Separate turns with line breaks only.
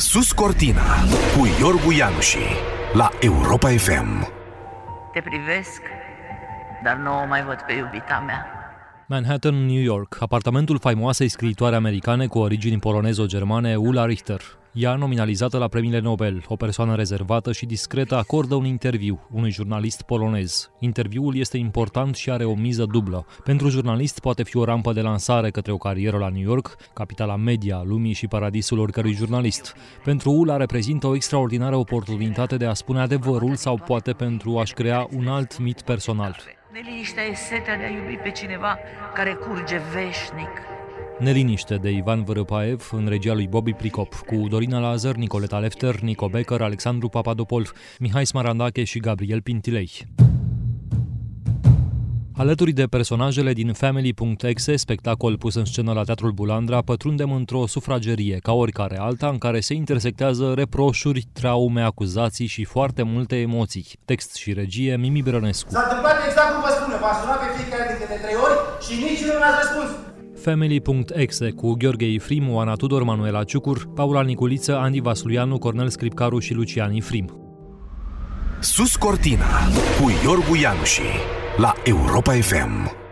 Sus Cortina cu Iorgu Ianuși la Europa FM.
Te privesc, dar nu o mai văd pe iubita mea.
Manhattan, New York, apartamentul faimoasei scriitoare americane cu origini polonezo-germane Ulla Richter. Ea, nominalizată la premiile Nobel, o persoană rezervată și discretă, acordă un interviu unui jurnalist polonez. Interviul este important și are o miză dublă. Pentru jurnalist poate fi o rampă de lansare către o carieră la New York, capitala media a lumii și paradisul oricărui jurnalist. Pentru Ulla reprezintă o extraordinară oportunitate de a spune adevărul sau poate pentru a-și crea un alt mit personal.
Neliniștea e setea de a iubi pe cineva care curge veșnic.
Neliniște de Ivan Vărăpaev în regia lui Bobby Pricop, cu Dorina Lazar, Nicoleta Lefter, Nico Becker, Alexandru Papadopol, Mihai Smarandache și Gabriel Pintilei. Alături de personajele din Family.exe, spectacol pus în scenă la Teatrul Bulandra, pătrundem într-o sufragerie, ca oricare alta, în care se intersectează reproșuri, traume, acuzații și foarte multe emoții. Text și regie, Mimi Brănescu.
S-a întâmplat exact cum vă spune, v-a sunat pe fiecare dintre de 3 ori și nici nu n-ați răspuns.
Family.exe cu Gheorghe Ifrim, Oana Tudor, Manuela Ciucur, Paula Niculiță, Andy Vasluianu, Cornel Scripcaru și Lucian Ifrim.
Sus Cortina cu Iorgu Ianuși la Europa FM.